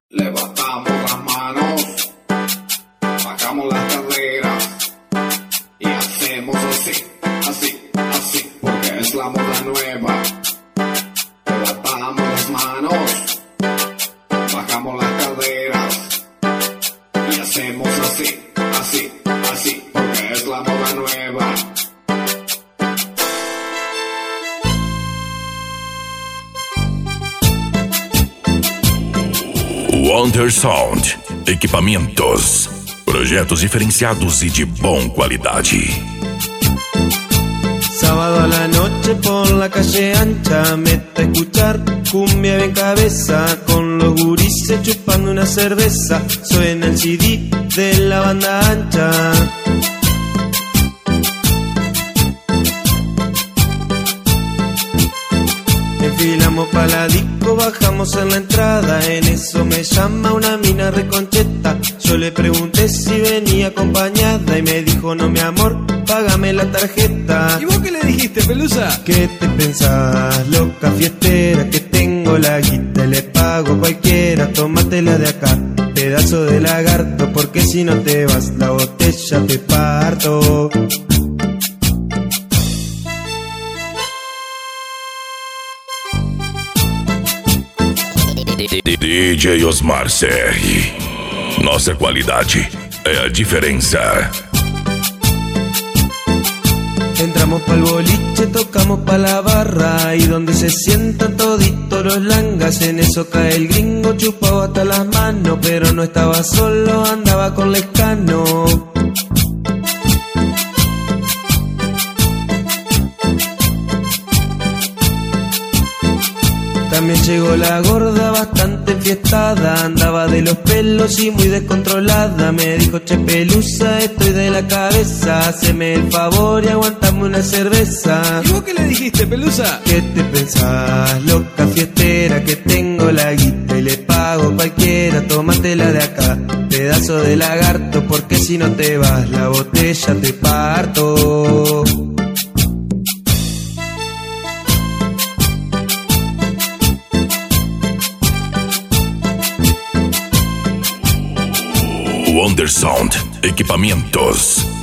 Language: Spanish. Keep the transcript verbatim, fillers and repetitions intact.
Levantamos las manos, bajamos las caderas y hacemos así, así, así, porque es la moda nueva. Levantamos las manos, bajamos las caderas y hacemos así, así, así, porque es la moda nueva. Wonder Sound, equipamentos, projetos diferenciados e de bom qualidade. Sábado a la noche por la calle ancha, mete a escuchar cumbia bien cabeza, con los gurises chupando una cerveza, suena el C D de la banda ancha. Enfilamos pa' la disco, bajamos en la entrada, en eso me llama una mina reconcheta. Yo le pregunté si venía acompañada y me dijo: no, mi amor, págame la tarjeta. ¿Y vos qué le dijiste, Pelusa? ¿Qué te pensás, loca fiestera? Que tengo la guita y le pago a cualquiera, tómatela de acá, pedazo de lagarto, porque si no te vas la botella te parto. D J Osmar C R. Nossa qualidade é a diferença. Entramos pa'l boliche, tocamos pa' la barra, y donde se sientan toditos los langas, en eso cae el gringo chupado hasta las manos, pero no estaba solo, andaba con Lescano. También llegó la gorda bastante enfiestada, andaba de los pelos y muy descontrolada. Me dijo: che, Pelusa, estoy de la cabeza, haceme el favor y aguantame una cerveza. ¿Y vos qué le dijiste, Pelusa? ¿Qué te pensás, loca fiestera? Que tengo la guita y le pago cualquiera, tómatela de acá, pedazo de lagarto, porque si no te vas la botella te parto. Wonder Sound, equipamentos.